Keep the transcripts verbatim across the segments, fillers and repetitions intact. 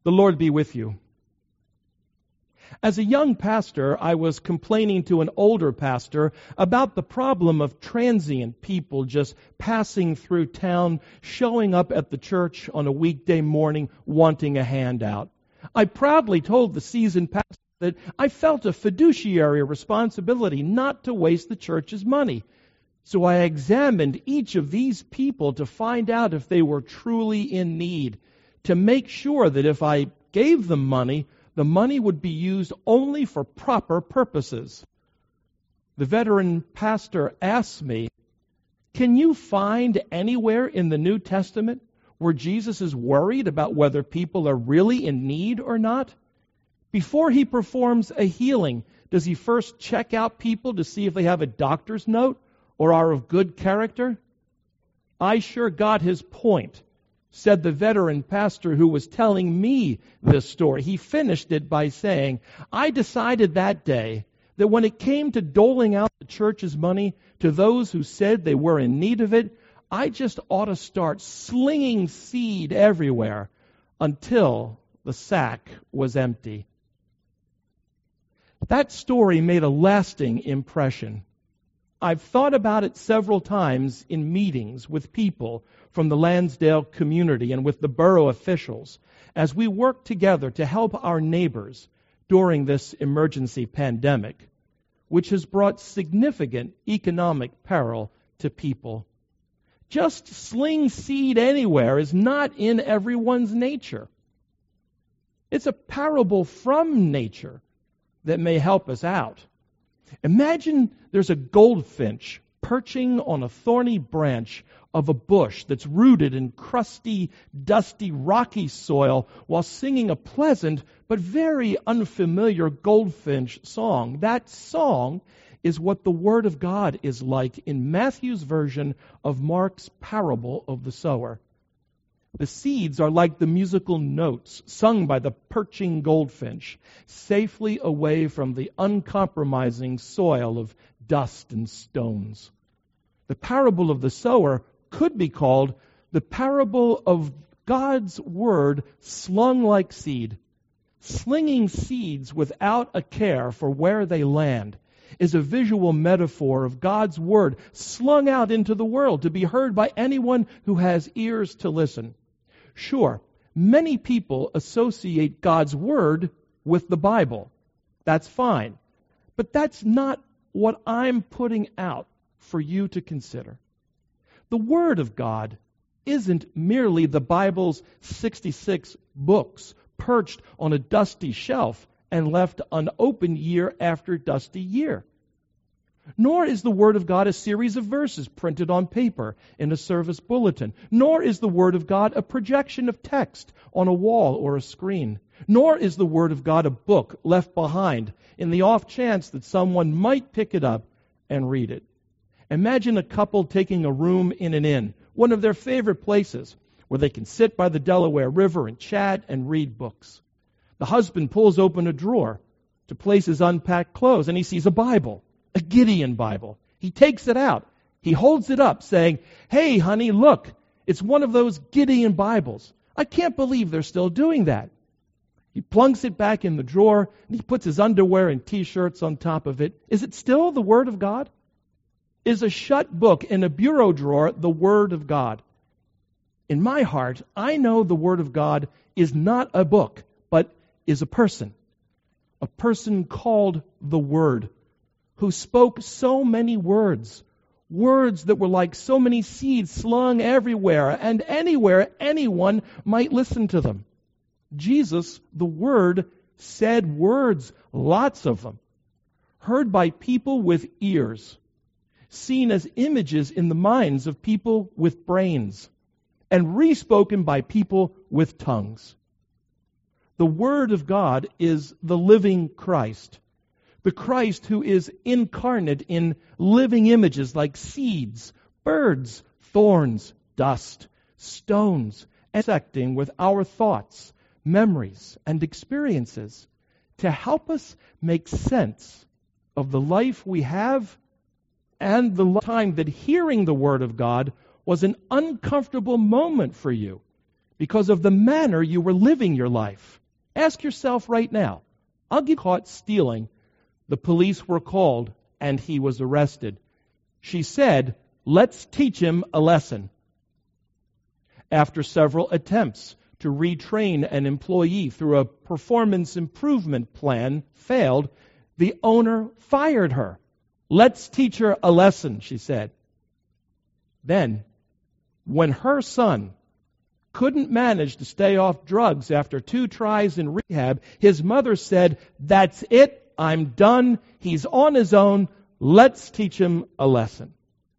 The Lord be with you. As a young pastor, I was complaining to an older pastor about the problem of transient people just passing through town, showing up at the church on a weekday morning wanting a handout. I proudly told the seasoned pastor that I felt a fiduciary responsibility not to waste the church's money. So I examined each of these people to find out if they were truly in need, to make sure that if I gave them money, the money would be used only for proper purposes. The veteran pastor asked me, "Can you find anywhere in the New Testament where Jesus is worried about whether people are really in need or not? Before he performs a healing, does he first check out people to see if they have a doctor's note or are of good character?" "I sure got his point," said the veteran pastor who was telling me this story. He finished it by saying, "I decided that day that when it came to doling out the church's money to those who said they were in need of it, I just ought to start slinging seed everywhere until the sack was empty." That story made a lasting impression. I've thought about it several times in meetings with people from the Lansdale community and with the borough officials as we work together to help our neighbors during this emergency pandemic, which has brought significant economic peril to people. Just sling seed anywhere is not in everyone's nature. It's a parable from nature that may help us out. Imagine there's a goldfinch perching on a thorny branch of a bush that's rooted in crusty, dusty, rocky soil while singing a pleasant but very unfamiliar goldfinch song. That song is what the Word of God is like in Matthew's version of Mark's parable of the sower. The seeds are like the musical notes sung by the perching goldfinch, safely away from the uncompromising soil of dust and stones. The parable of the sower could be called the parable of God's Word slung like seed. Slinging seeds without a care for where they land is a visual metaphor of God's Word slung out into the world to be heard by anyone who has ears to listen. Sure, many people associate God's Word with the Bible. That's fine. But that's not what I'm putting out for you to consider. The Word of God isn't merely the Bible's sixty-six books perched on a dusty shelf and left unopened year after dusty year. Nor is the Word of God a series of verses printed on paper in a service bulletin. Nor is the Word of God a projection of text on a wall or a screen. Nor is the Word of God a book left behind in the off chance that someone might pick it up and read it. Imagine a couple taking a room in an inn, one of their favorite places, where they can sit by the Delaware River and chat and read books. The husband pulls open a drawer to place his unpacked clothes, and he sees a Bible. A Gideon Bible. He takes it out. He holds it up saying, "Hey, honey, look, it's one of those Gideon Bibles. I can't believe they're still doing that." He plunks it back in the drawer, and he puts his underwear and T-shirts on top of it. Is it still the Word of God? Is a shut book in a bureau drawer the Word of God? In my heart, I know the Word of God is not a book, but is a person. A person called the Word, who spoke so many words, words that were like so many seeds slung everywhere and anywhere anyone might listen to them. Jesus, the Word, said words, lots of them, heard by people with ears, seen as images in the minds of people with brains, and re-spoken by people with tongues. The Word of God is the living Christ. The Christ who is incarnate in living images like seeds, birds, thorns, dust, stones, intersecting with our thoughts, memories, and experiences to help us make sense of the life we have and the time that hearing the Word of God was an uncomfortable moment for you because of the manner you were living your life. Ask yourself right now. I'll get caught stealing. The police were called and he was arrested. She said, let's teach him a lesson. After several attempts to retrain an employee through a performance improvement plan failed, the owner fired her. Let's teach her a lesson, she said. Then, when her son couldn't manage to stay off drugs after two tries in rehab, his mother said, that's it, I'm done, he's on his own, let's teach him a lesson.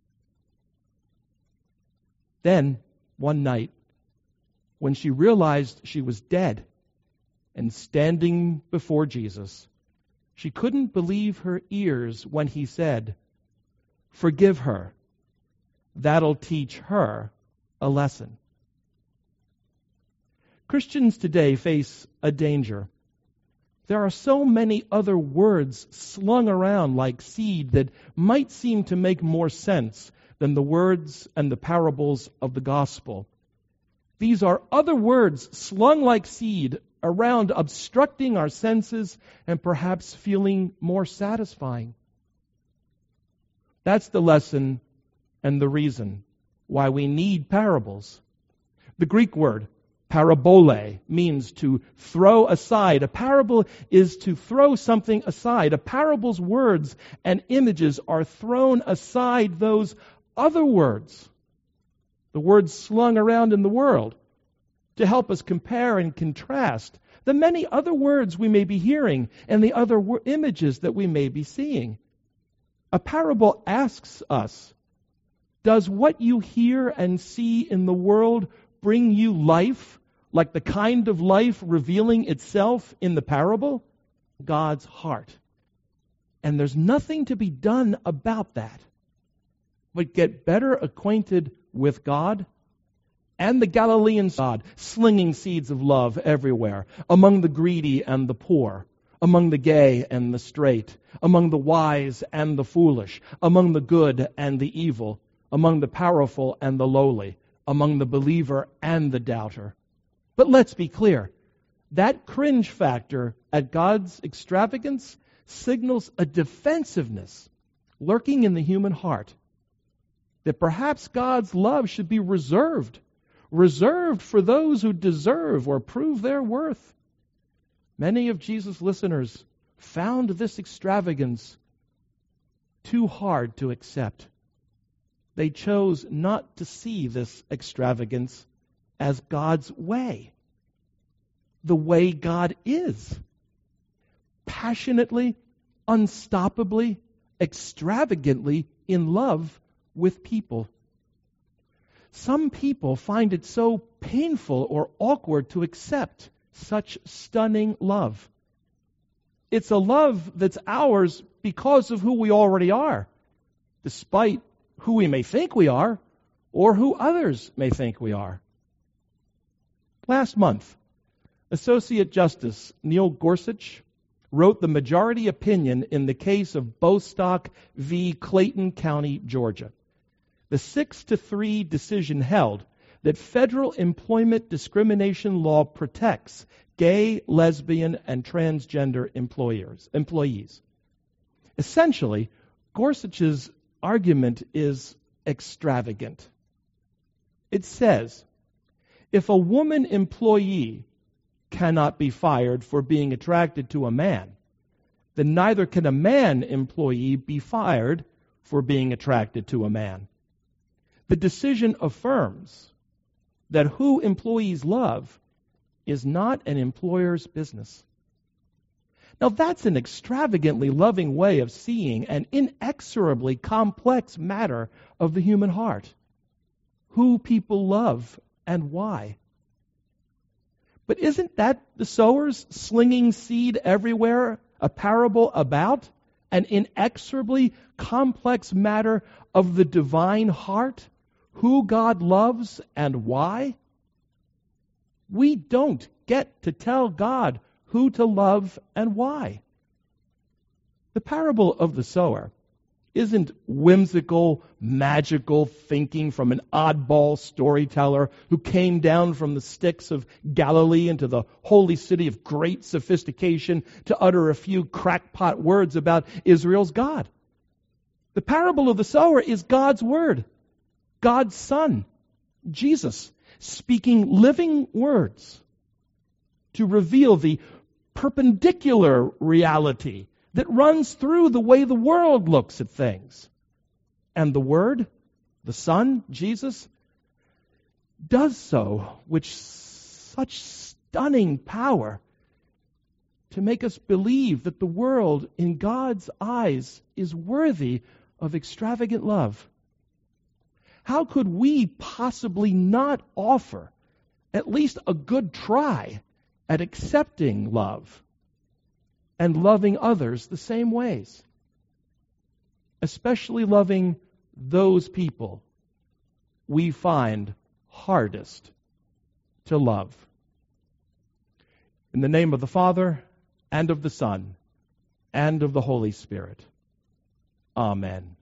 Then, one night, when she realized she was dead and standing before Jesus, she couldn't believe her ears when he said, forgive her, that'll teach her a lesson. Christians today face a danger. There are so many other words slung around like seed that might seem to make more sense than the words and the parables of the gospel. These are other words slung like seed around, obstructing our senses and perhaps feeling more satisfying. That's the lesson and the reason why we need parables. The Greek word parabole means to throw aside. A parable is to throw something aside. A parable's words and images are thrown aside those other words, the words slung around in the world, to help us compare and contrast the many other words we may be hearing and the other wo- images that we may be seeing. A parable asks us, does what you hear and see in the world bring you life, like the kind of life revealing itself in the parable? God's heart. And there's nothing to be done about that, but get better acquainted with God and the Galilean God, slinging seeds of love everywhere, among the greedy and the poor, among the gay and the straight, among the wise and the foolish, among the good and the evil, among the powerful and the lowly, among the believer and the doubter. But let's be clear, that cringe factor at God's extravagance signals a defensiveness lurking in the human heart, that perhaps God's love should be reserved, reserved for those who deserve or prove their worth. Many of Jesus' listeners found this extravagance too hard to accept. They chose not to see this extravagance as God's way, the way God is. Passionately, unstoppably, extravagantly in love with people. Some people find it so painful or awkward to accept such stunning love. It's a love that's ours because of who we already are, despite who we may think we are or who others may think we are. Last month, Associate Justice Neil Gorsuch wrote the majority opinion in the case of Bostock v. Clayton County, Georgia. The six to three decision held that federal employment discrimination law protects gay, lesbian, and transgender employers, employees. Essentially, Gorsuch's argument is extravagant. It says, if a woman employee cannot be fired for being attracted to a man, then neither can a man employee be fired for being attracted to a man. The decision affirms that who employees love is not an employer's business. Now that's an extravagantly loving way of seeing an inexorably complex matter of the human heart. Who people love and why. But isn't that the sowers slinging seed everywhere a parable about an inexorably complex matter of the divine heart? Who God loves and why? We don't get to tell God who to love and why. The parable of the sower isn't whimsical, magical thinking from an oddball storyteller who came down from the sticks of Galilee into the holy city of great sophistication to utter a few crackpot words about Israel's God. The parable of the sower is God's word, God's Son, Jesus, speaking living words to reveal the perpendicular reality that runs through the way the world looks at things. And the Word, the Son, Jesus, does so with such stunning power to make us believe that the world, in God's eyes, is worthy of extravagant love. How could we possibly not offer at least a good try at accepting love and loving others the same ways, especially loving those people we find hardest to love? In the name of the Father, and of the Son, and of the Holy Spirit. Amen.